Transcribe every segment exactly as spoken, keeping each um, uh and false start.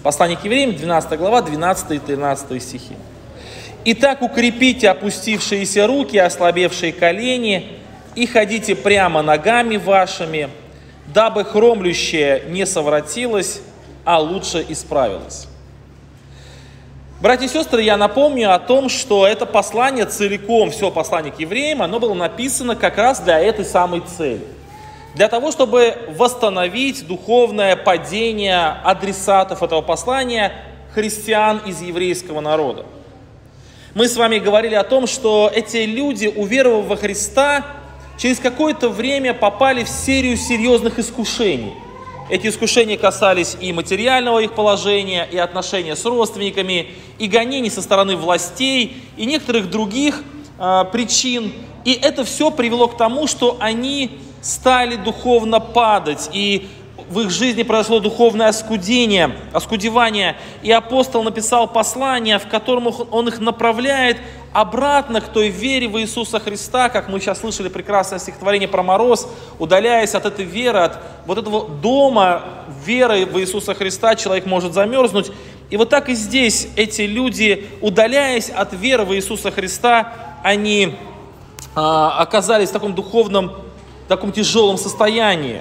Послание к евреям, двенадцатая глава, двенадцатый и тринадцатый стихи. «Итак, укрепите опустившиеся руки, ослабевшие колени, и ходите прямо ногами вашими, дабы хромлющее не совратилось, а лучше исправилось». Братья и сестры, я напомню о том, что это послание целиком, все послание к евреям, оно было написано как раз для этой самой цели. Для того, чтобы восстановить духовное падение адресатов этого послания, христиан из еврейского народа. Мы с вами говорили о том, что эти люди, уверовав во Христа, через какое-то время попали в серию серьезных искушений. Эти искушения касались и материального их положения, и отношения с родственниками, и гонений со стороны властей, и некоторых других э, причин. И это все привело к тому, что они стали духовно падать, и в их жизни произошло духовное оскудение, оскудевание. И апостол написал послание, в котором он их направляет обратно к той вере в Иисуса Христа, как мы сейчас слышали прекрасное стихотворение про мороз, удаляясь от этой веры, от вот этого дома веры в Иисуса Христа, человек может замерзнуть. И вот так и здесь эти люди, удаляясь от веры в Иисуса Христа, они а, оказались в таком духовном, таком тяжелом состоянии.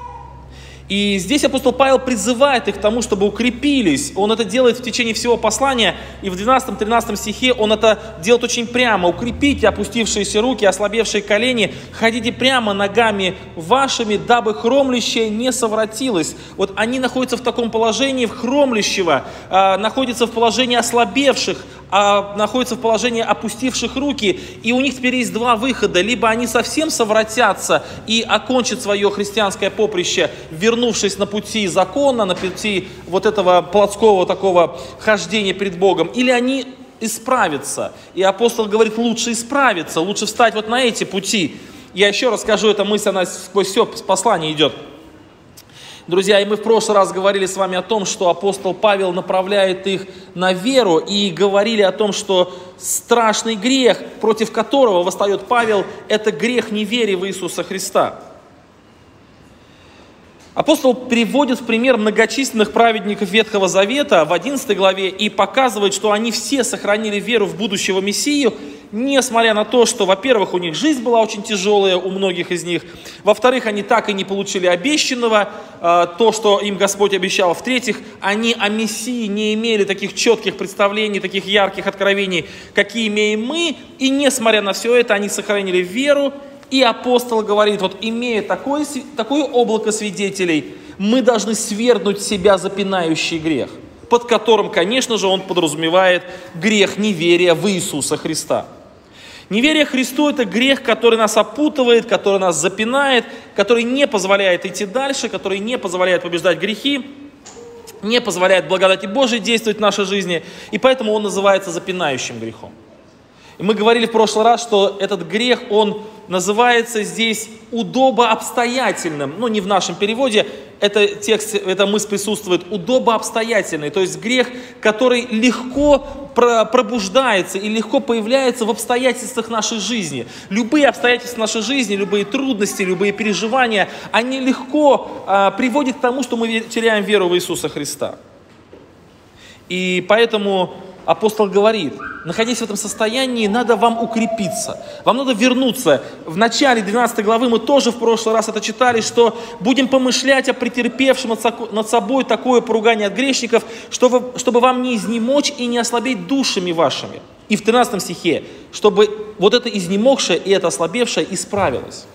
И здесь апостол Павел призывает их к тому, чтобы укрепились. Он это делает в течение всего послания. И в двенадцатом-тринадцатом стихе он это делает очень прямо. «Укрепите опустившиеся руки, ослабевшие колени, ходите прямо ногами вашими, дабы хромлящее не совратилось». Вот они находятся в таком положении хромлящего, э, находятся в положении ослабевших, а находятся в положении опустивших руки, и у них теперь есть два выхода. Либо они совсем совратятся и окончат свое христианское поприще, вернувшись на пути закона, на пути вот этого плотского такого хождения пред Богом, или они исправятся. И апостол говорит, лучше исправиться, лучше встать вот на эти пути. Я еще раз скажу, эта мысль, она сквозь все послание идет. Друзья, и мы в прошлый раз говорили с вами о том, что апостол Павел направляет их на веру, и говорили о том, что страшный грех, против которого восстает Павел, это грех неверия в Иисуса Христа. Апостол приводит в пример многочисленных праведников Ветхого Завета в одиннадцатой главе и показывает, что они все сохранили веру в будущего Мессию, несмотря на то, что, во-первых, у них жизнь была очень тяжелая, у многих из них, во-вторых, они так и не получили обещанного, то, что им Господь обещал, в-третьих, они о Мессии не имели таких четких представлений, таких ярких откровений, какие имеем мы, и несмотря на все это, они сохранили веру. И апостол говорит, вот имея такое, такое облако свидетелей, мы должны свергнуть с себя запинающий грех, под которым, конечно же, он подразумевает грех неверия в Иисуса Христа. Неверие Христу – это грех, который нас опутывает, который нас запинает, который не позволяет идти дальше, который не позволяет побеждать грехи, не позволяет благодати Божией действовать в нашей жизни, и поэтому он называется запинающим грехом. И мы говорили в прошлый раз, что этот грех, он называется здесь удобообстоятельным. Ну, не в нашем переводе, это текст, эта мысль присутствует, удобообстоятельный. То есть грех, который легко пробуждается и легко появляется в обстоятельствах нашей жизни. Любые обстоятельства нашей жизни, любые трудности, любые переживания, они легко а, приводят к тому, что мы теряем веру в Иисуса Христа. И поэтому апостол говорит, находясь в этом состоянии, надо вам укрепиться, вам надо вернуться. В начале двенадцатой главы мы тоже в прошлый раз это читали, что будем помышлять о претерпевшем над собой такое поругание от грешников, чтобы, чтобы вам не изнемочь и не ослабеть душами вашими. И в тринадцатом стихе, чтобы вот это изнемогшее и это ослабевшее исправилось.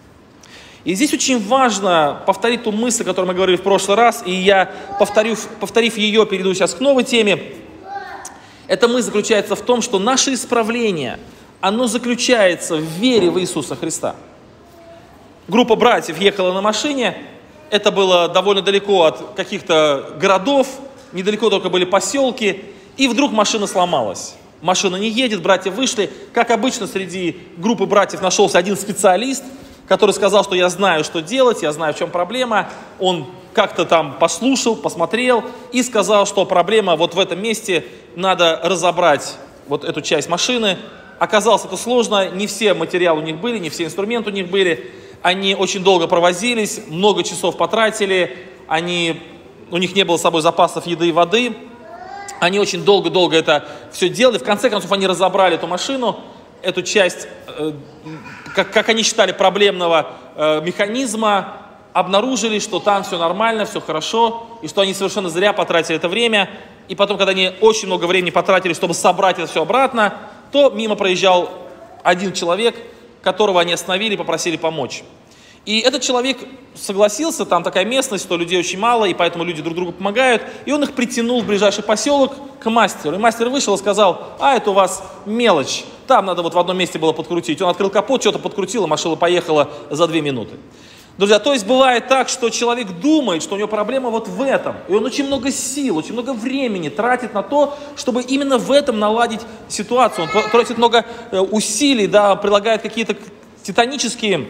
И здесь очень важно повторить ту мысль, о которой мы говорили в прошлый раз, и я, повторю, повторив ее, перейду сейчас к новой теме. Эта мысль заключается в том, что наше исправление, оно заключается в вере в Иисуса Христа. Группа братьев ехала на машине, это было довольно далеко от каких-то городов, недалеко только были поселки, и вдруг машина сломалась. Машина не едет, братья вышли. Как обычно, среди группы братьев нашелся один специалист, который сказал, что я знаю, что делать, я знаю, в чем проблема. Он как-то там послушал, посмотрел и сказал, что проблема вот в этом месте, надо разобрать вот эту часть машины. Оказалось, это сложно, не все материалы у них были, не все инструменты у них были. Они очень долго провозились, много часов потратили, они у них не было с собой запасов еды и воды. Они очень долго-долго это все делали. В конце концов, они разобрали эту машину, эту часть, э, как, как они считали, проблемного э, механизма, обнаружили, что там все нормально, все хорошо, и что они совершенно зря потратили это время. И потом, когда они очень много времени потратили, чтобы собрать это все обратно, то мимо проезжал один человек, которого они остановили и попросили помочь. И этот человек согласился, там такая местность, что людей очень мало, и поэтому люди друг другу помогают. И он их притянул в ближайший поселок к мастеру. И мастер вышел и сказал: а, это у вас мелочь, там надо вот в одном месте было подкрутить. Он открыл капот, что-то подкрутил, и машина поехала за две минуты. Друзья, то есть бывает так, что человек думает, что у него проблема вот в этом. И он очень много сил, очень много времени тратит на то, чтобы именно в этом наладить ситуацию. Он тратит много усилий, да, прилагает какие-то титанические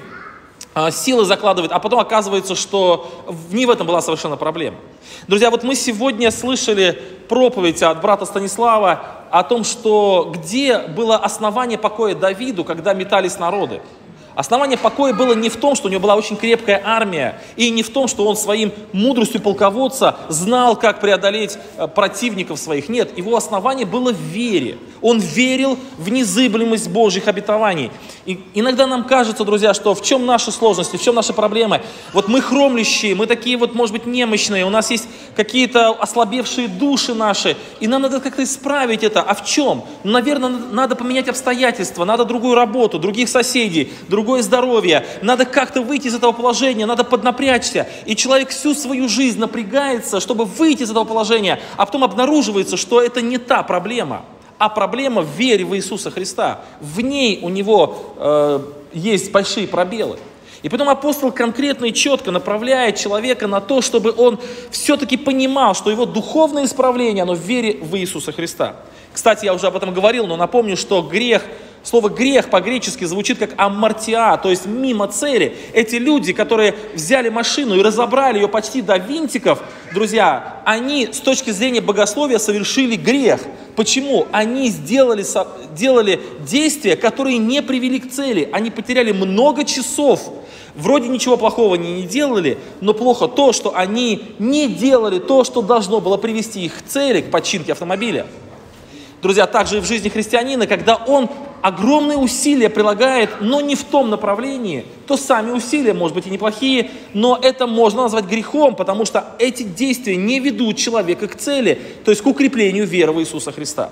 силы закладывает, а потом оказывается, что не в этом была совершенно проблема. Друзья, вот мы сегодня слышали проповедь от брата Станислава о том, что где было основание покоя Давиду, когда метались народы. Основание покоя было не в том, что у него была очень крепкая армия, и не в том, что он своим мудростью полководца знал, как преодолеть противников своих. Нет, его основание было в вере. Он верил в незыблемость Божьих обетований. И иногда нам кажется, друзья, что в чем наши сложности, в чем наши проблемы. Вот мы хромлящие, мы такие вот, может быть, немощные, у нас есть какие-то ослабевшие души наши, и нам надо как-то исправить это. А в чем? Ну, наверное, надо поменять обстоятельства, надо другую работу, других соседей, другое здоровье. Надо как-то выйти из этого положения, надо поднапрячься. И человек всю свою жизнь напрягается, чтобы выйти из этого положения, а потом обнаруживается, что это не та проблема. А проблема в вере в Иисуса Христа. В ней у него э, есть большие пробелы. И потом апостол конкретно и четко направляет человека на то, чтобы он все-таки понимал, что его духовное исправление, оно в вере в Иисуса Христа. Кстати, я уже об этом говорил, но напомню, что грех, слово грех по-гречески звучит как аммартиа, то есть мимо цели. Эти люди, которые взяли машину и разобрали ее почти до винтиков, друзья, они с точки зрения богословия совершили грех. Почему? Они сделали, делали действия, которые не привели к цели. Они потеряли много часов. Вроде ничего плохого они не делали, но плохо то, что они не делали то, что должно было привести их к цели, к починке автомобиля. Друзья, также и в жизни христианина, когда он огромные усилия прилагает, но не в том направлении, то сами усилия, может быть, и неплохие, но это можно назвать грехом, потому что эти действия не ведут человека к цели, то есть к укреплению веры в Иисуса Христа.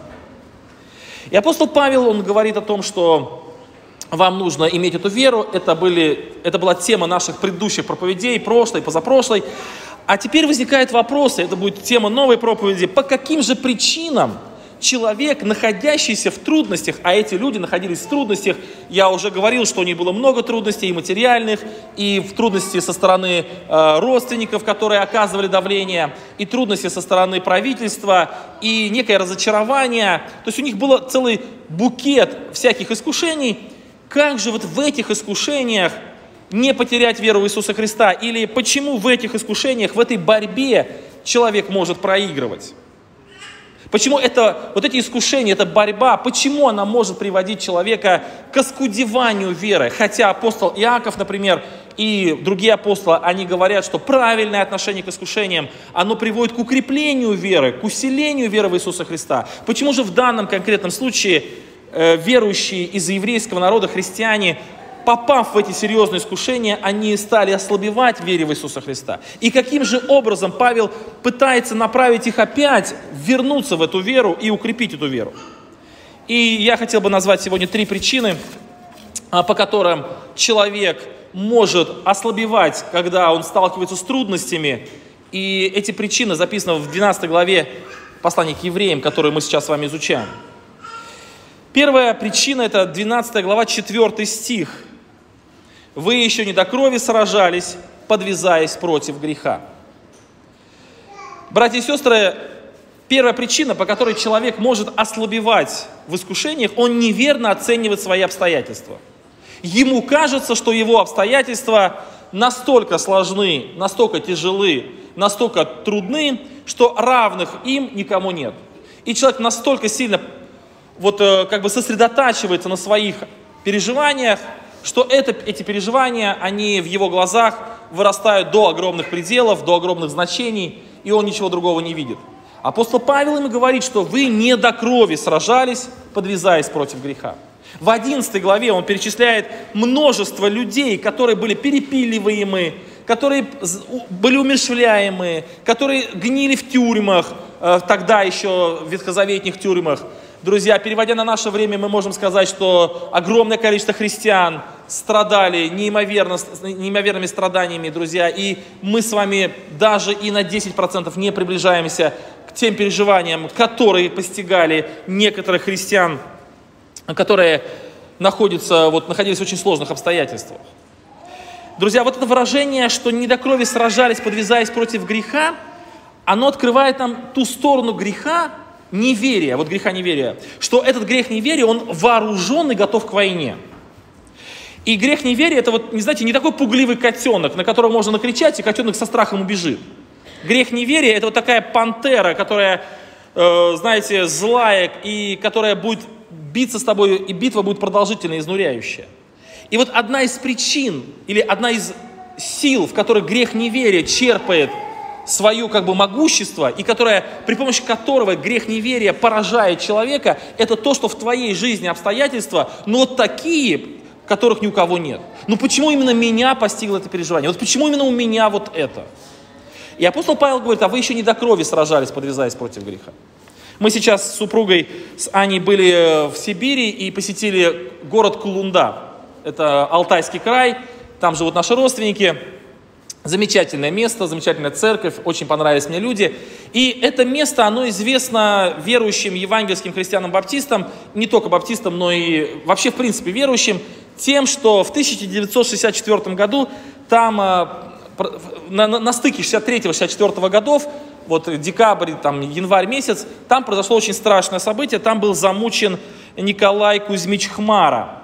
И апостол Павел, он говорит о том, что вам нужно иметь эту веру. Это, были, это была тема наших предыдущих проповедей, прошлой, позапрошлой. А теперь возникает вопрос, это будет тема новой проповеди, по каким же причинам человек, находящийся в трудностях, а эти люди находились в трудностях, я уже говорил, что у них было много трудностей и материальных, и в трудности со стороны э, родственников, которые оказывали давление, и трудности со стороны правительства, и некое разочарование. То есть у них был целый букет всяких искушений. Как же вот в этих искушениях не потерять веру в Иисуса Христа? Или почему в этих искушениях, в этой борьбе человек может проигрывать? Почему это, вот эти искушения, эта борьба, почему она может приводить человека к оскудеванию веры? Хотя апостол Иаков, например, и другие апостолы, они говорят, что правильное отношение к искушениям, оно приводит к укреплению веры, к усилению веры в Иисуса Христа. Почему же в данном конкретном случае э, верующие из еврейского народа, христиане, попав в эти серьезные искушения, они стали ослабевать в вере в Иисуса Христа? И каким же образом Павел пытается направить их опять, вернуться в эту веру и укрепить эту веру? И я хотел бы назвать сегодня три причины, по которым человек может ослабевать, когда он сталкивается с трудностями. И эти причины записаны в двенадцатой главе послания к евреям, которую мы сейчас с вами изучаем. Первая причина – это двенадцатая глава, четвёртый стих. «Вы еще не до крови сражались, подвязаясь против греха». Братья и сестры, первая причина, по которой человек может ослабевать в искушениях, он неверно оценивает свои обстоятельства. Ему кажется, что его обстоятельства настолько сложны, настолько тяжелы, настолько трудны, что равных им никому нет. И человек настолько сильно вот, как бы сосредотачивается на своих переживаниях, что это, эти переживания, они в его глазах вырастают до огромных пределов, до огромных значений. и он ничего другого не видит. Апостол Павел им говорит, что вы не до крови сражались, подвязаясь против греха. В одиннадцатой главе он перечисляет множество людей, которые были перепиливаемы, которые были умерщвляемы, которые гнили в тюрьмах, тогда еще в ветхозаветных тюрьмах. Друзья, переводя на наше время, мы можем сказать, что огромное количество христиан страдали неимоверно, неимоверными страданиями, друзья, и мы с вами даже и на десять процентов не приближаемся к тем переживаниям, которые постигали некоторых христиан, которые находятся, вот, находились в очень сложных обстоятельствах. Друзья, вот это выражение, что не до крови сражались, подвязаясь против греха, оно открывает нам ту сторону греха, неверия, вот греха неверия, что этот грех неверия, он вооружен и готов к войне. И грех неверия, это вот, не знаете, не такой пугливый котенок, на которого можно накричать, и котенок со страхом убежит. Грех неверия, это вот такая пантера, которая, э, знаете, злая, и которая будет биться с тобой, и битва будет продолжительная, изнуряющая. И вот одна из причин, или одна из сил, в которых грех неверия черпает свое как бы могущество, и которое, при помощи которого грех неверия поражает человека, это то, что в твоей жизни обстоятельства, но вот такие, которых ни у кого нет. Ну почему именно меня постигло это переживание? Вот почему именно у меня вот это? И апостол Павел говорит, а вы еще не до крови сражались, подвязаясь против греха. Мы сейчас с супругой, с Аней были в Сибири и посетили город Кулунда. Это Алтайский край, там живут наши родственники. Замечательное место, замечательная церковь, очень понравились мне люди. И это место, оно известно верующим евангельским христианам-баптистам, не только баптистам, но и вообще в принципе верующим, тем, что в тысяча девятьсот шестьдесят четвёртом году там на, на, на стыке шестьдесят третьего — шестьдесят четвёртого годов, вот декабрь, там, январь месяц, там произошло очень страшное событие, там был замучен Николай Кузьмич Хмара.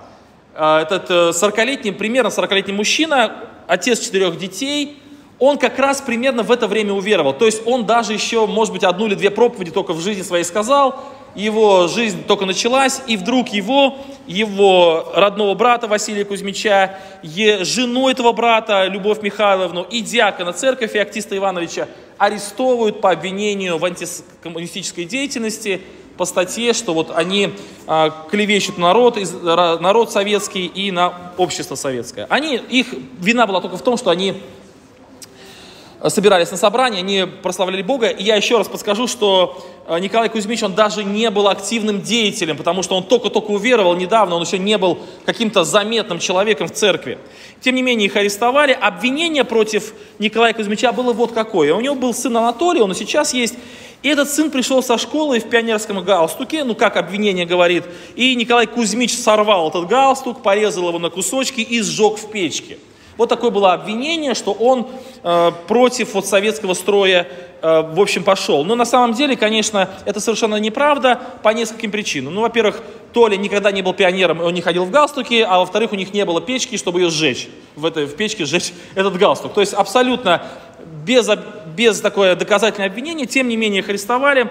Этот сорокалетний, примерно сорокалетний мужчина, отец четырех детей, он как раз примерно в это время уверовал. То есть он даже еще, может быть, одну или две проповеди только в жизни своей сказал, его жизнь только началась, и вдруг его, его родного брата Василия Кузьмича, жену этого брата Любовь Михайловну и диакона церковь Феоктиста Ивановича арестовывают по обвинению в антикоммунистической деятельности, по статье, что вот они а, клевещут народ, народ советский и на общество советское. Они, их вина была только в том, что они собирались на собрание, они прославляли Бога. И я еще раз подскажу, что Николай Кузьмич, он даже не был активным деятелем, потому что он только-только уверовал недавно, он еще не был каким-то заметным человеком в церкви. Тем не менее, их арестовали. Обвинение против Николая Кузьмича было вот какое. У него был сын Анатолий, он и сейчас есть. И этот сын пришел со школы в пионерском галстуке, ну как обвинение говорит, и Николай Кузьмич сорвал этот галстук, порезал его на кусочки и сжег в печке. Вот такое было обвинение, что он э, против вот, советского строя, э, в общем, пошел. Но на самом деле, конечно, это совершенно неправда по нескольким причинам. Ну, во-первых, Толя никогда не был пионером, он не ходил в галстуке, а во-вторых, у них не было печки, чтобы ее сжечь, в, этой, в печке сжечь этот галстук. То есть абсолютно без, без такое доказательное обвинение, тем не менее их арестовали.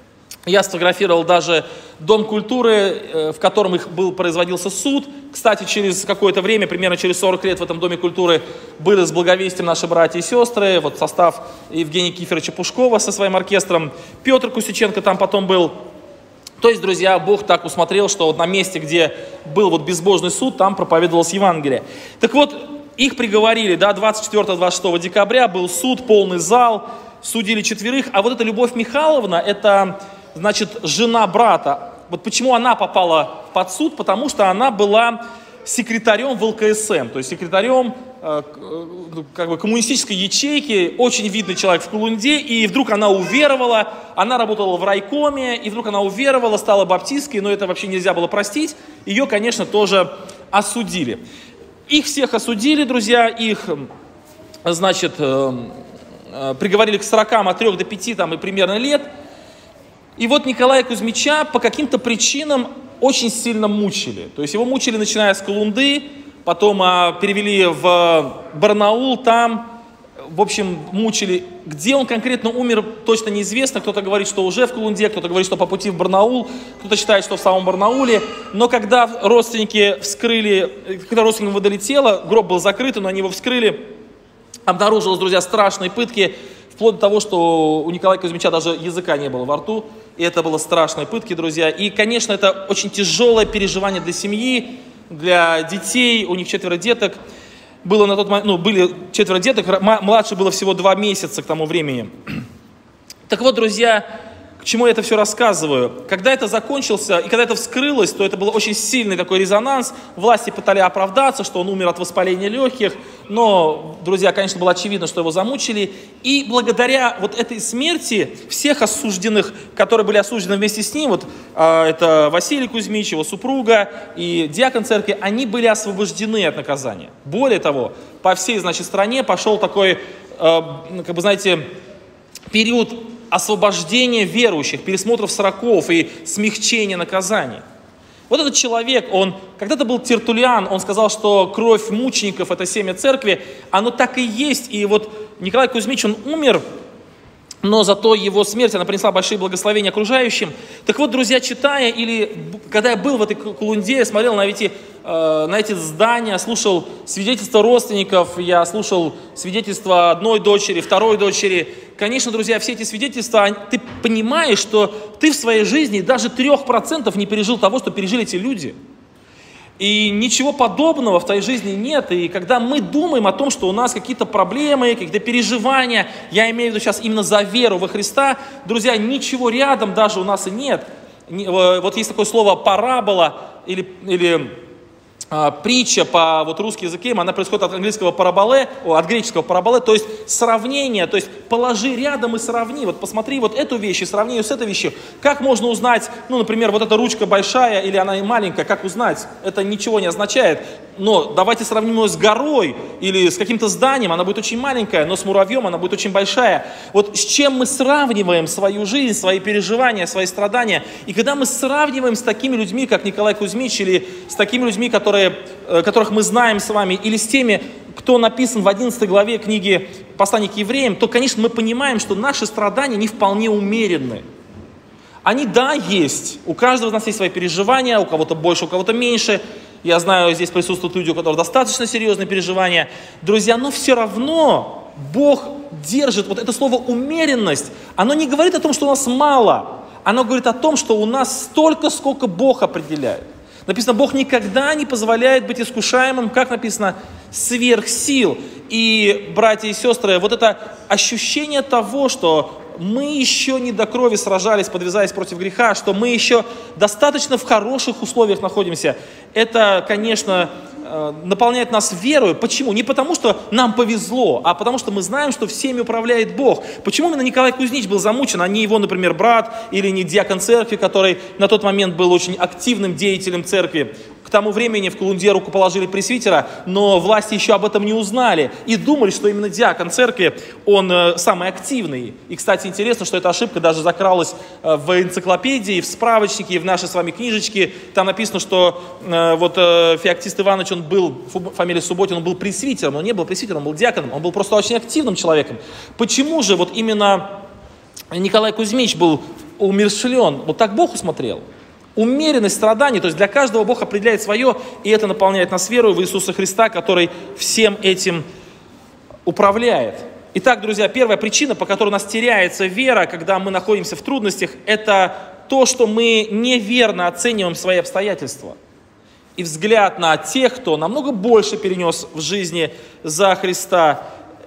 Я сфотографировал даже Дом культуры, в котором их был, производился суд. Кстати, через какое-то время, примерно через сорок лет в этом Доме культуры были с благовестием наши братья и сестры. Вот состав Евгения Киферовича Пушкова со своим оркестром. Петр Кусюченко там потом был. То есть, друзья, Бог так усмотрел, что вот на месте, где был вот безбожный суд, там проповедовалось Евангелие. Так вот, их приговорили, да, двадцать четвёртого — двадцать шестого декабря был суд, полный зал, судили четверых. А вот эта Любовь Михайловна, это, значит, жена брата. Вот почему она попала под суд? Потому что она была секретарем в эл ка эс эм, то есть секретарем э, как бы коммунистической ячейки, очень видный человек в Кулунде, и вдруг она уверовала, она работала в райкоме, и вдруг она уверовала, стала баптисткой, но это вообще нельзя было простить, ее, конечно, тоже осудили. Их всех осудили, друзья, их, значит, э, э, приговорили к сорокам от трёх до пяти там, и примерно лет. И вот Николая Кузьмича по каким-то причинам очень сильно мучили. То есть его мучили, начиная с Кулунды, потом а, перевели в Барнаул, там, в общем, мучили. Где он конкретно умер, точно неизвестно. Кто-то говорит, что уже в Кулунде, кто-то говорит, что по пути в Барнаул, кто-то считает, что в самом Барнауле. Но когда родственники вскрыли, когда родственникам выдали тело, гроб был закрыт, но они его вскрыли, обнаружилось, друзья, страшные пытки, вплоть до того, что у Николая Кузьмича даже языка не было во рту, и это было страшной пытки, друзья. И, конечно, это очень тяжелое переживание для семьи, для детей, у них четверо деток. Было на тот момент, ну, были четверо деток, младше было всего два месяца к тому времени. Так вот, друзья, к чему я это все рассказываю? Когда это закончилось, и когда это вскрылось, то это был очень сильный такой резонанс. Власти пытались оправдаться, что он умер от воспаления легких. Но, друзья, конечно, было очевидно, что его замучили. И благодаря вот этой смерти всех осужденных, которые были осуждены вместе с ним, вот э, это Василий Кузьмич, его супруга и диакон церкви, они были освобождены от наказания. Более того, по всей, значит, стране пошел такой, э, как бы, знаете, период освобождения верующих, пересмотров сроков и смягчения наказаний. Вот этот человек, он когда-то был Тертуллиан, он сказал, что кровь мучеников – это семя церкви, оно так и есть. И вот Николай Кузьмич, он умер, но зато его смерть, она принесла большие благословения окружающим. Так вот, друзья, читая, или когда я был в этой Кулунде, я смотрел на эти, э, на эти здания, слушал свидетельства родственников, я слушал свидетельства одной дочери, второй дочери. Конечно, друзья, все эти свидетельства, ты понимаешь, что ты в своей жизни даже трех процентов не пережил того, что пережили эти люди. И ничего подобного в твоей жизни нет. И когда мы думаем о том, что у нас какие-то проблемы, какие-то переживания, я имею в виду сейчас именно за веру во Христа, друзья, ничего рядом даже у нас и нет. Вот есть такое слово «парабола» или, или а, притча по вот, русскому языке, она происходит от английского параболе, от греческого параболе, то есть сравнение, то есть положи рядом и сравни. Вот посмотри вот эту вещь и сравни ее с этой вещью. Как можно узнать, ну, например, вот эта ручка большая или она и маленькая, как узнать? Это ничего не означает. Но давайте сравним ее с горой или с каким-то зданием, она будет очень маленькая, но с муравьем она будет очень большая. Вот с чем мы сравниваем свою жизнь, свои переживания, свои страдания. И когда мы сравниваем с такими людьми, как Николай Кузьмич, или с такими людьми, которые, которых мы знаем с вами, или с теми, кто написан в одиннадцатой главе книги «Послание к евреям», то, конечно, мы понимаем, что наши страдания не вполне умеренны. Они, да, есть. У каждого из нас есть свои переживания, у кого-то больше, у кого-то меньше. Я знаю, здесь присутствуют люди, у которых достаточно серьезные переживания. Друзья, но все равно Бог держит вот это слово «умеренность». Оно не говорит о том, что у нас мало. Оно говорит о том, что у нас столько, сколько Бог определяет. Написано, Бог никогда не позволяет быть искушаемым, как написано, сверх сил. И, братья и сестры, вот это ощущение того, что мы еще не до крови сражались, подвязаясь против греха, что мы еще достаточно в хороших условиях находимся, это, конечно, наполняет нас верою. Почему? Не потому, что нам повезло, а потому, что мы знаем, что всеми управляет Бог. Почему именно Николай Кузьмич был замучен, а не его, например, брат или не диакон церкви, который на тот момент был очень активным деятелем церкви? К тому времени в Кулунде руку положили пресвитера, но власти еще об этом не узнали и думали, что именно диакон церкви, он э, самый активный. И, кстати, интересно, что эта ошибка даже закралась э, в энциклопедии, в справочнике, в нашей с вами книжечке. Там написано, что э, вот э, Феоктист Иванович, он был, фамилия Субботин, он был пресвитером, он не был пресвитером, он был диаконом, он был просто очень активным человеком. Почему же вот именно Николай Кузьмич был умерщвлен? Вот так Бог усмотрел. Умеренность страданий, то есть для каждого Бог определяет свое, и это наполняет нас верой в Иисуса Христа, который всем этим управляет. Итак, друзья, первая причина, по которой у нас теряется вера, когда мы находимся в трудностях, это то, что мы неверно оцениваем свои обстоятельства. И взгляд на тех, кто намного больше перенес в жизни за Христа,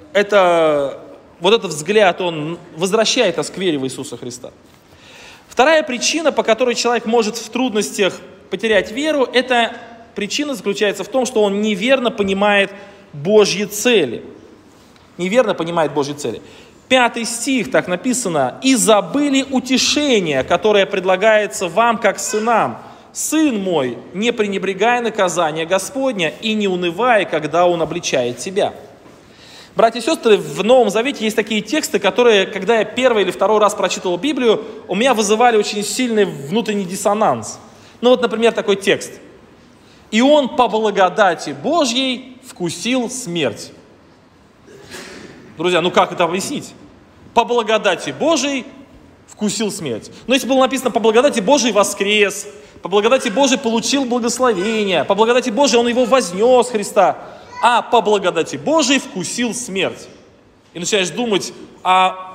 это, вот этот взгляд, он возвращает нас к вере в Иисуса Христа. Вторая причина, по которой человек может в трудностях потерять веру, эта причина заключается в том, что он неверно понимает Божьи цели. Неверно понимает Божьи цели. Пятый стих, так написано: «И забыли утешение, которое предлагается вам, как сынам. Сын мой, не пренебрегай наказание Господня и не унывай, когда Он обличает тебя». Братья и сестры, в Новом Завете есть такие тексты, которые, когда я первый или второй раз прочитывал Библию, у меня вызывали очень сильный внутренний диссонанс. Ну вот, например, такой текст. «И он по благодати Божьей вкусил смерть». Друзья, ну как это объяснить? По благодати Божией вкусил смерть. Но если было написано «по благодати Божией воскрес», «по благодати Божией получил благословение», «по благодати Божией он его вознес, Христа», а по благодати Божией вкусил смерть. И начинаешь думать, а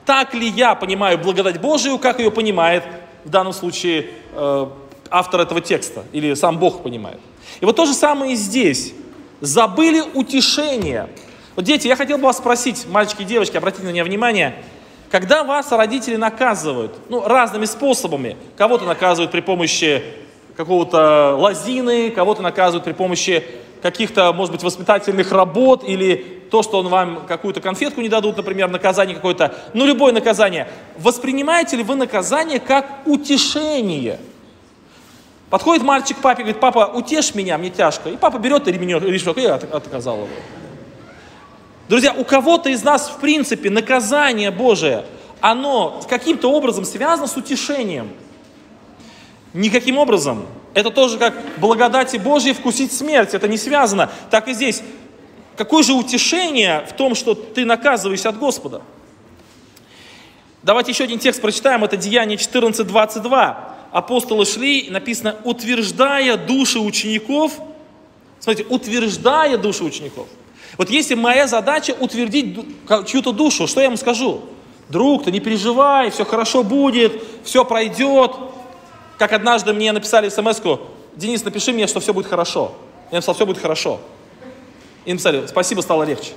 так ли я понимаю благодать Божию, как ее понимает в данном случае э, автор этого текста, или сам Бог понимает. И вот то же самое и здесь. Забыли утешение. Вот, дети, я хотел бы вас спросить, мальчики и девочки, обратите на меня внимание, когда вас родители наказывают, ну, разными способами, кого-то наказывают при помощи какого-то лозины, кого-то наказывают при помощи каких-то, может быть, воспитательных работ, или то, что он вам какую-то конфетку не дадут, например, наказание какое-то, ну, любое наказание. Воспринимаете ли вы наказание как утешение? Подходит мальчик к папе и говорит: папа, утешь меня, мне тяжко. И папа берет ремешок и отказал его. Друзья, у кого-то из нас, в принципе, наказание Божие, оно каким-то образом связано с утешением. Никаким образом. Это тоже как благодати Божьей вкусить смерть. Это не связано. Так и здесь. Какое же утешение в том, что ты наказываешься от Господа? Давайте еще один текст прочитаем. Это Деяния четырнадцать двадцать два. Апостолы шли, написано, утверждая души учеников. Смотрите, утверждая души учеников. Вот если моя задача утвердить чью-то душу, что я ему скажу? Друг, ты не переживай, все хорошо будет, все пройдет. Как однажды мне написали смс-ку: Денис, напиши мне, что все будет хорошо. Я написал: все будет хорошо. И написали: спасибо, стало легче.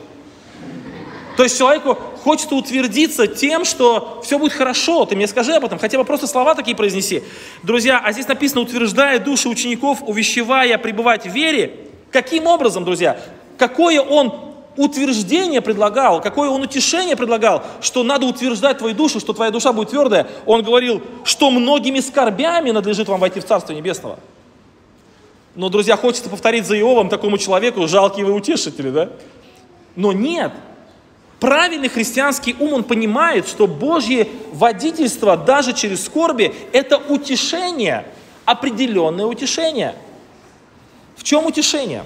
То есть человеку хочется утвердиться тем, что все будет хорошо. Ты мне скажи об этом, хотя бы просто слова такие произнеси. Друзья, а здесь написано: утверждая души учеников, увещевая пребывать в вере. Каким образом, друзья? Какое он утверждение предлагал, какое он утешение предлагал, что надо утверждать твою душу, что твоя душа будет твердая. Он говорил, что многими скорбями надлежит вам войти в Царство Небесного. Но, друзья, хочется повторить за Иовом, такому человеку: жалкие вы утешители, да? Но нет. Правильный христианский ум, он понимает, что Божье водительство даже через скорби – это утешение, определенное утешение. В чем утешение?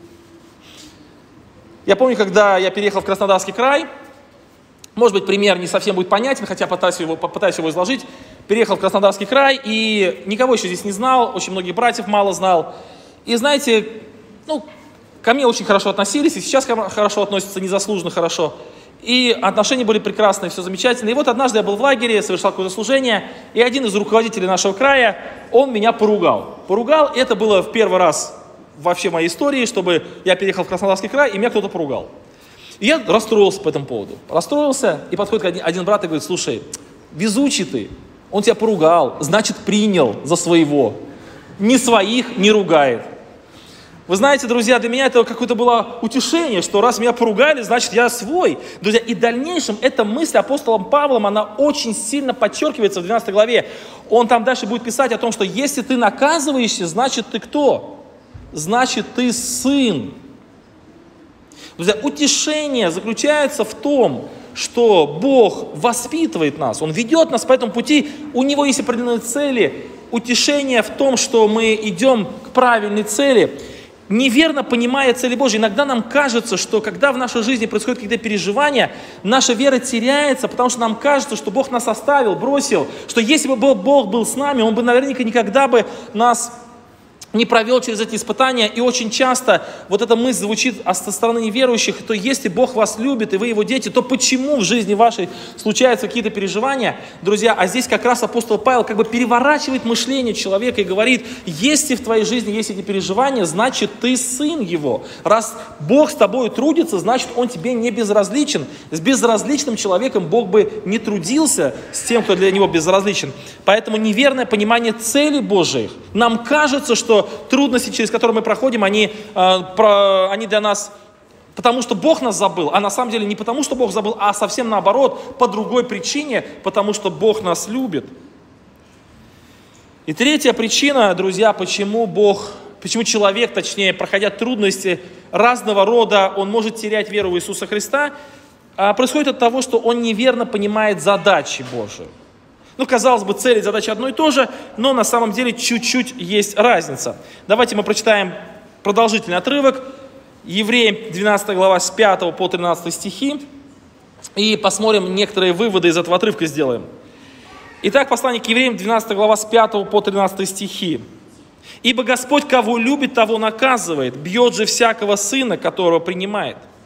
Я помню, когда я переехал в Краснодарский край, может быть, пример не совсем будет понятен, хотя попытаюсь его, попытаюсь его изложить. Переехал в Краснодарский край и никого еще здесь не знал, очень многих братьев мало знал. И знаете, ну, ко мне очень хорошо относились, и сейчас хорошо относятся, незаслуженно хорошо. И отношения были прекрасные, все замечательно. И вот однажды я был в лагере, совершал какое-то служение, и один из руководителей нашего края, он меня поругал. Поругал, это было в первый раз вообще в моей истории, чтобы я переехал в Краснодарский край, и меня кто-то поругал. И я расстроился по этому поводу. Расстроился, и подходит один, один брат и говорит: слушай, везучий ты, он тебя поругал, значит, принял за своего. Ни своих не ругает. Вы знаете, друзья, для меня это какое-то было утешение, что раз меня поругали, значит, я свой. Друзья, и в дальнейшем эта мысль апостолом Павлом, она очень сильно подчеркивается в двенадцатой главе. Он там дальше будет писать о том, что если ты наказываешься, значит, ты кто? Значит, ты сын. Друзья, утешение заключается в том, что Бог воспитывает нас, Он ведет нас по этому пути, у Него есть определенные цели. Утешение в том, что мы идем к правильной цели. Неверно понимая цели Божьи, иногда нам кажется, что когда в нашей жизни происходят какие-то переживания, наша вера теряется, потому что нам кажется, что Бог нас оставил, бросил, что если бы Бог был с нами, Он бы наверняка никогда бы нас не провел через эти испытания. И очень часто вот эта мысль звучит со стороны неверующих, то если Бог вас любит, и вы Его дети, то почему в жизни вашей случаются какие-то переживания? Друзья, а здесь как раз апостол Павел как бы переворачивает мышление человека и говорит: если в твоей жизни есть эти переживания, значит, ты сын Его. Раз Бог с тобой трудится, значит, Он тебе не безразличен. С безразличным человеком Бог бы не трудился с тем, кто для Него безразличен. Поэтому неверное понимание целей Божьих. Нам кажется, что трудности, через которые мы проходим, они, э, про, они для нас, потому что Бог нас забыл, а на самом деле не потому, что Бог забыл, а совсем наоборот, по другой причине, потому что Бог нас любит. И третья причина, друзья, почему Бог, почему человек, точнее, проходя трудности разного рода, он может терять веру в Иисуса Христа, происходит от того, что он неверно понимает задачи Божии. Ну, казалось бы, цели и задачи одно и то же, но на самом деле чуть-чуть есть разница. Давайте мы прочитаем продолжительный отрывок. Евреям двенадцатая глава с пятого по тринадцатый стихи. И посмотрим, некоторые выводы из этого отрывка сделаем. Итак, послание к Евреям, двенадцатая глава с пятого по тринадцатый стихи. «Ибо Господь, кого любит, того наказывает, бьет же всякого сына, которого принимает.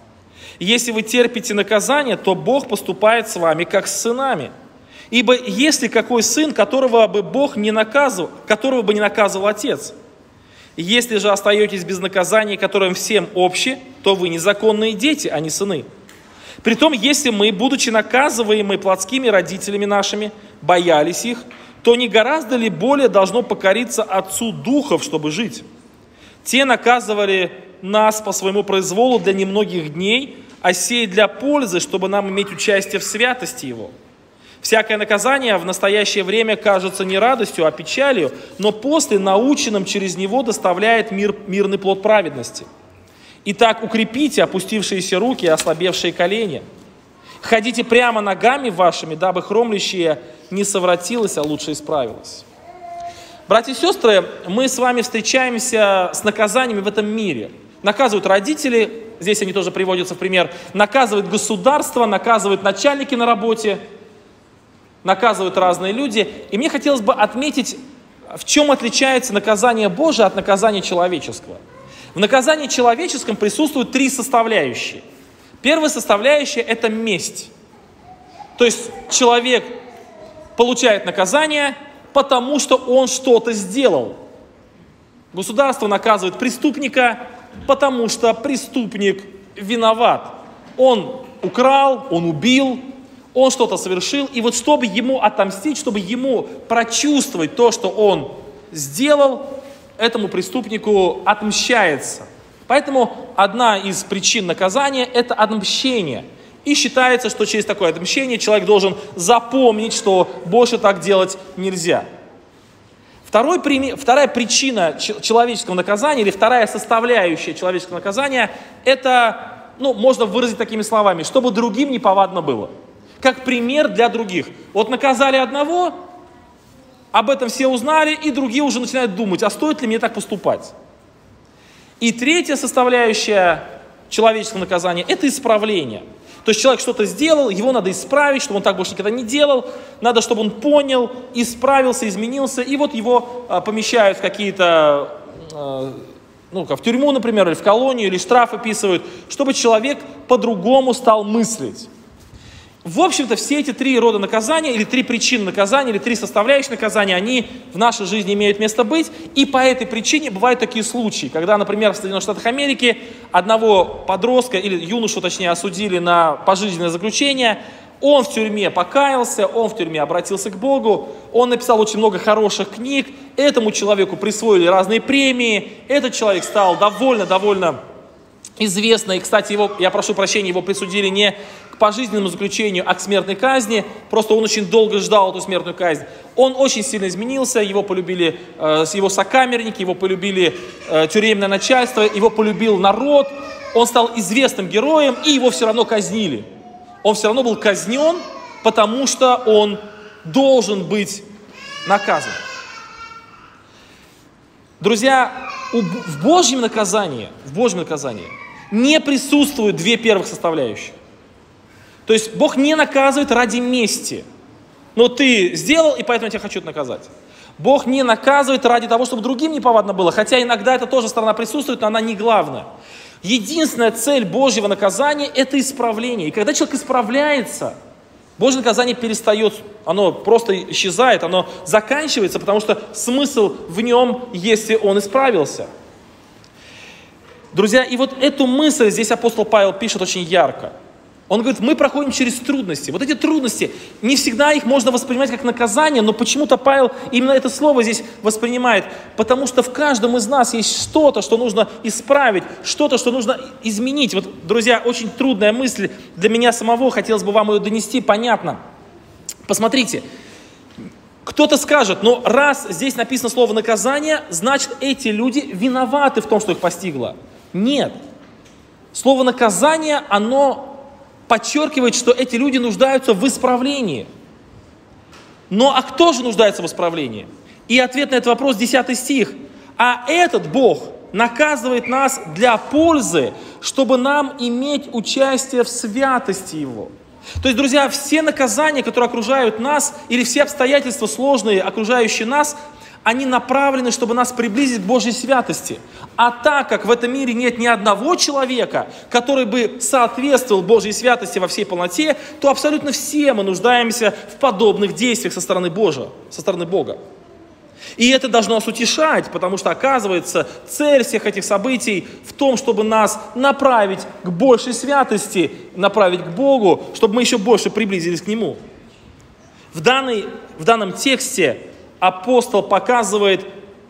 Если вы терпите наказание, то Бог поступает с вами, как с сынами. Ибо есть ли какой сын, которого бы Бог не наказывал, которого бы не наказывал Отец? Если же остаетесь без наказания, которым всем обще, то вы незаконные дети, а не сыны. Притом, если мы, будучи наказываемы плотскими родителями нашими, боялись их, то не гораздо ли более должно покориться Отцу Духов, чтобы жить? Те наказывали нас по своему произволу для немногих дней, а сей для пользы, чтобы нам иметь участие в святости Его. Всякое наказание в настоящее время кажется не радостью, а печалью, но после, наученным через него, доставляет мир, мирный плод праведности. Итак, укрепите опустившиеся руки и ослабевшие колени. Ходите прямо ногами вашими, дабы хромлящее не совратилось, а лучше исправилось. Братья и сестры, мы с вами встречаемся с наказаниями в этом мире. Наказывают родители, здесь они тоже приводятся в пример, наказывает государство, наказывают начальники на работе, наказывают разные люди. И мне хотелось бы отметить, в чем отличается наказание Божие от наказания человеческого. В наказании человеческом присутствуют три составляющие. Первая составляющая – это месть. То есть человек получает наказание, потому что он что-то сделал. Государство наказывает преступника, потому что преступник виноват. Он украл, он убил, он что-то совершил. И вот чтобы ему отомстить, чтобы ему прочувствовать то, что он сделал, этому преступнику отмщается. Поэтому одна из причин наказания – это отмщение. И считается, что через такое отмщение человек должен запомнить, что больше так делать нельзя. Второй, вторая причина человеческого наказания, или вторая составляющая человеческого наказания, это, ну, можно выразить такими словами, чтобы другим неповадно было. Как пример для других. Вот наказали одного, об этом все узнали, и другие уже начинают думать, а стоит ли мне так поступать? И третья составляющая человеческого наказания – это исправление. То есть человек что-то сделал, его надо исправить, чтобы он так больше никогда не делал. Надо, чтобы он понял, исправился, изменился. И вот его а, помещают в какие-то, а, ну, в тюрьму, например, или в колонию, или штраф выписывают, чтобы человек по-другому стал мыслить. В общем-то, все эти три рода наказания, или три причины наказания, или три составляющие наказания, они в нашей жизни имеют место быть. И по этой причине бывают такие случаи, когда, например, в Соединенных Штатах Америки одного подростка, или юношу, точнее, осудили на пожизненное заключение. Он в тюрьме покаялся, он в тюрьме обратился к Богу, он написал очень много хороших книг, этому человеку присвоили разные премии, этот человек стал довольно-довольно известный. И, кстати, его, я прошу прощения, его присудили не к пожизненному заключению, а к смертной казни. Просто он очень долго ждал эту смертную казнь. Он очень сильно изменился, его полюбили э, его сокамерники, его полюбили э, тюремное начальство, его полюбил народ. Он стал известным героем, и его все равно казнили. Он все равно был казнен, потому что он должен быть наказан. Друзья, в Божьем наказании, в Божьем наказании не присутствуют две первых составляющих. То есть Бог не наказывает ради мести. Но ты сделал, и поэтому я тебя хочу наказать. Бог не наказывает ради того, чтобы другим неповадно было, хотя иногда это тоже сторона присутствует, но она не главная. Единственная цель Божьего наказания – это исправление. И когда человек исправляется, Божье наказание перестает, оно просто исчезает, оно заканчивается, потому что смысл в нем, если он исправился. Друзья, и вот эту мысль здесь апостол Павел пишет очень ярко. Он говорит, мы проходим через трудности. Вот эти трудности, не всегда их можно воспринимать как наказание, но почему-то Павел именно это слово здесь воспринимает, потому что в каждом из нас есть что-то, что нужно исправить, что-то, что нужно изменить. Вот, друзья, очень трудная мысль для меня самого, хотелось бы вам ее донести, понятно. Посмотрите, кто-то скажет, но раз здесь написано слово наказание, значит эти люди виноваты в том, что их постигло. Нет. Слово наказание, оно подчеркивает, что эти люди нуждаются в исправлении. Но а кто же нуждается в исправлении? И ответ на этот вопрос, десятый стих. А этот Бог наказывает нас для пользы, чтобы нам иметь участие в святости Его. То есть, друзья, все наказания, которые окружают нас, или все обстоятельства сложные, окружающие нас, Они направлены, чтобы нас приблизить к Божьей святости. А так как в этом мире нет ни одного человека, который бы соответствовал Божьей святости во всей полноте, то абсолютно все мы нуждаемся в подобных действиях со стороны Божьей, со стороны Бога. И это должно нас утешать, потому что, оказывается, цель всех этих событий в том, чтобы нас направить к большей святости, направить к Богу, чтобы мы еще больше приблизились к Нему. В, данной, в данном тексте апостол показывает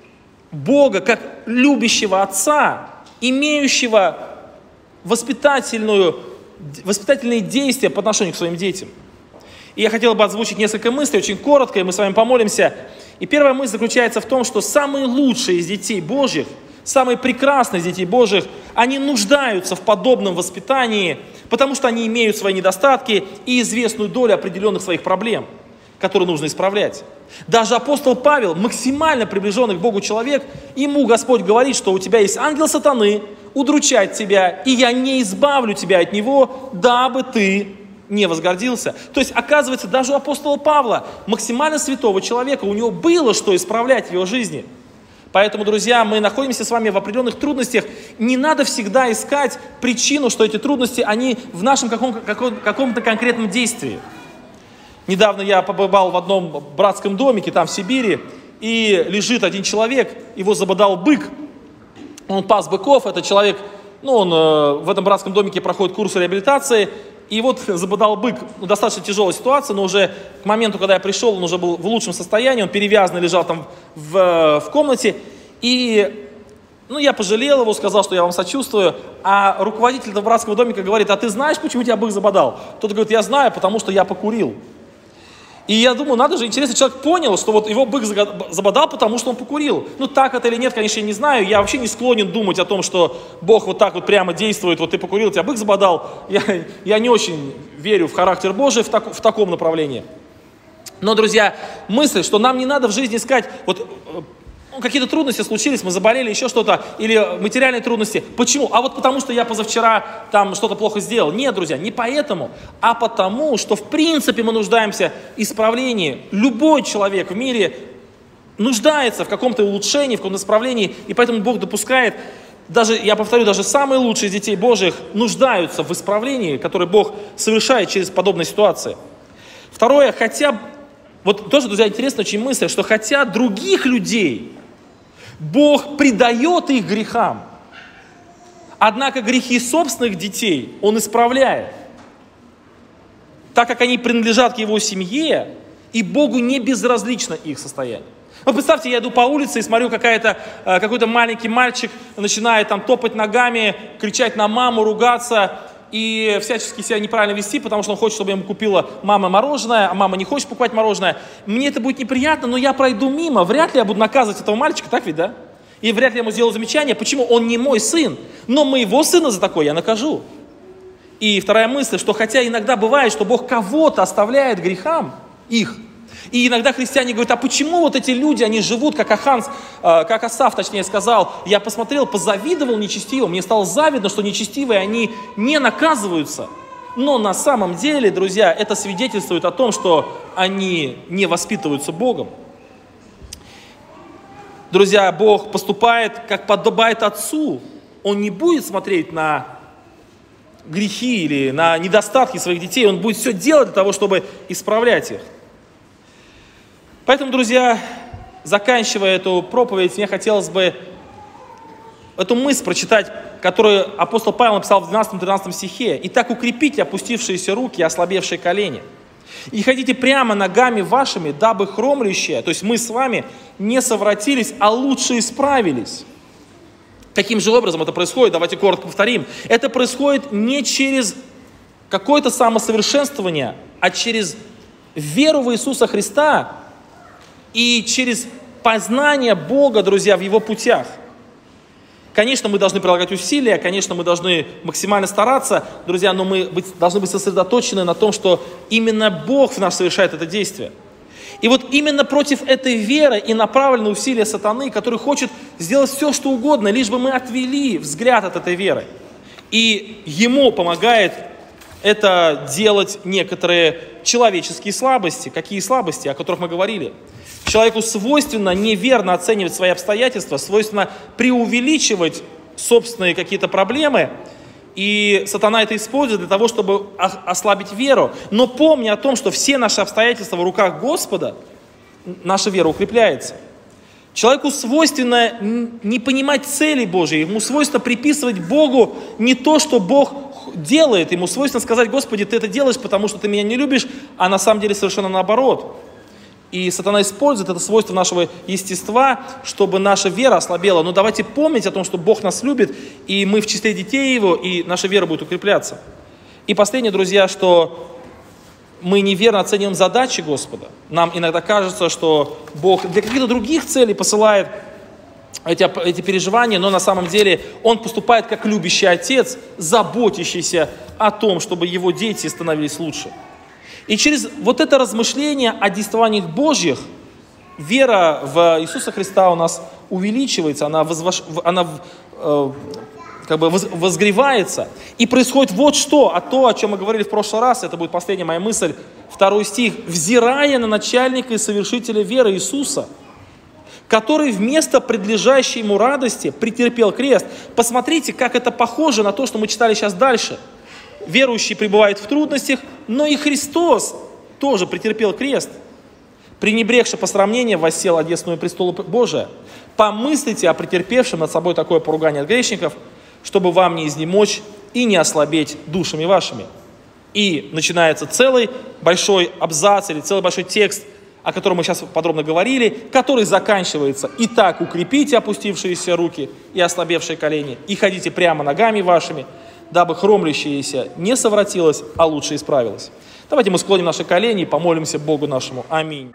Бога как любящего отца, имеющего воспитательную, воспитательные действия по отношению к своим детям. И я хотел бы озвучить несколько мыслей, очень коротко, и мы с вами помолимся. И первая мысль заключается в том, что самые лучшие из детей Божьих, самые прекрасные из детей Божьих, они нуждаются в подобном воспитании, потому что они имеют свои недостатки и известную долю определенных своих проблем, которые нужно исправлять. Даже апостол Павел, максимально приближенный к Богу человек, ему Господь говорит, что у тебя есть ангел сатаны, удручать тебя, и я не избавлю тебя от него, дабы ты не возгордился. То есть, оказывается, даже у апостола Павла, максимально святого человека, у него было что исправлять в его жизни. Поэтому, друзья, мы находимся с вами в определенных трудностях. Не надо всегда искать причину, что эти трудности, они в нашем каком- каком- каком-то конкретном действии. Недавно я побывал в одном братском домике, там в Сибири, и лежит один человек, его забодал бык. Он пас быков, этот человек, ну, он э, в этом братском домике проходит курс реабилитации, и вот забодал бык. Ну, достаточно тяжелая ситуация, но уже к моменту, когда я пришел, он уже был в лучшем состоянии, он перевязанный лежал там в, в комнате, и ну, я пожалел его, сказал, что я вам сочувствую, а руководитель этого братского домика говорит: а ты знаешь, почему тебя бык забодал? Тот говорит: я знаю, потому что я покурил. И я думаю, надо же, интересно, человек понял, что вот его бык забодал, потому что он покурил. Ну, так это или нет, конечно, я не знаю. Я вообще не склонен думать о том, что Бог вот так вот прямо действует. Вот ты покурил, тебя бык забодал. Я, я не очень верю в характер Божий в, так, в таком направлении. Но, друзья, мысль, что нам не надо в жизни искать, вот ну, какие-то трудности случились, мы заболели, еще что-то, или материальные трудности. Почему? А вот потому, что я позавчера там что-то плохо сделал. Нет, друзья, не поэтому, а потому, что в принципе мы нуждаемся в исправлении. Любой человек в мире нуждается в каком-то улучшении, в каком-то исправлении, и поэтому Бог допускает, даже, я повторю, даже самые лучшие из детей Божьих нуждаются в исправлении, которое Бог совершает через подобные ситуации. Второе, хотя, вот тоже, друзья, интересная очень мысль, что хотя других людей Бог предает их грехам, однако грехи собственных детей Он исправляет, так как они принадлежат к Его семье, и Богу не безразлично их состояние. Вот представьте, я иду по улице и смотрю, какая-то, какой-то маленький мальчик начинает там топать ногами, кричать на маму, ругаться и всячески себя неправильно вести, потому что он хочет, чтобы ему купила мама мороженое, а мама не хочет покупать мороженое. Мне это будет неприятно, но я пройду мимо. Вряд ли я буду наказывать этого мальчика, так ведь, да? И вряд ли я ему сделаю замечание. Почему? Он не мой сын, но моего сына за такое я накажу. И вторая мысль, что хотя иногда бывает, что Бог кого-то оставляет грехам их, и иногда христиане говорят: а почему вот эти люди, они живут, как Ахан, как Асав, точнее сказал, я посмотрел, позавидовал нечестивым, мне стало завидно, что нечестивые, они не наказываются. Но на самом деле, друзья, это свидетельствует о том, что они не воспитываются Богом. Друзья, Бог поступает, как подобает отцу. Он не будет смотреть на грехи или на недостатки своих детей, он будет все делать для того, чтобы исправлять их. Поэтому, друзья, заканчивая эту проповедь, мне хотелось бы эту мысль прочитать, которую апостол Павел написал в двенадцатом-тринадцатом стихе. «Итак, укрепите опустившиеся руки и ослабевшие колени. И ходите прямо ногами вашими, дабы хромлющие, то есть мы с вами, не совратились, а лучше исправились». Каким же образом это происходит? Давайте коротко повторим. Это происходит не через какое-то самосовершенствование, а через веру в Иисуса Христа и через познание Бога, друзья, в Его путях. Конечно, мы должны прилагать усилия, конечно, мы должны максимально стараться, друзья, но мы быть, должны быть сосредоточены на том, что именно Бог в нас совершает это действие. И вот именно против этой веры и направлены усилия сатаны, который хочет сделать все, что угодно, лишь бы мы отвели взгляд от этой веры. И ему помогает это делать некоторые человеческие слабости. Какие слабости, о которых мы говорили? Человеку свойственно неверно оценивать свои обстоятельства, свойственно преувеличивать собственные какие-то проблемы, и сатана это использует для того, чтобы ослабить веру. Но помни о том, что все наши обстоятельства в руках Господа, наша вера укрепляется. Человеку свойственно не понимать целей Божьей, ему свойственно приписывать Богу не то, что Бог делает, ему свойственно сказать: Господи, ты это делаешь, потому что ты меня не любишь, а на самом деле совершенно наоборот. И сатана использует это свойство нашего естества, чтобы наша вера ослабела. Но давайте помнить о том, что Бог нас любит, и мы в числе детей Его, и наша вера будет укрепляться. И последнее, друзья, что мы неверно оцениваем задачи Господа. Нам иногда кажется, что Бог для каких-то других целей посылает эти, эти переживания, но на самом деле Он поступает как любящий отец, заботящийся о том, чтобы Его дети становились лучше. И через вот это размышление о действованиях Божьих, вера в Иисуса Христа у нас увеличивается, она, возвош... она э, как бы возгревается. И происходит вот что, а то, о чем мы говорили в прошлый раз, это будет последняя моя мысль, второй стих. «Взирая на начальника и совершителя веры Иисуса, который вместо предлежащей ему радости претерпел крест». Посмотрите, как это похоже на то, что мы читали сейчас дальше. Верующий пребывает в трудностях, но и Христос тоже претерпел крест. Пренебрегши посрамление, воссел одесную престолу Божия. Помыслите о претерпевшем над собой такое поругание от грешников, чтобы вам не изнемочь и не ослабеть душами вашими. И начинается целый большой абзац или целый большой текст, о котором мы сейчас подробно говорили, который заканчивается: «Итак, укрепите опустившиеся руки и ослабевшие колени, и ходите прямо ногами вашими, дабы хромлящееся не совратилось, а лучше исправилось». Давайте мы склоним наши колени и помолимся Богу нашему. Аминь.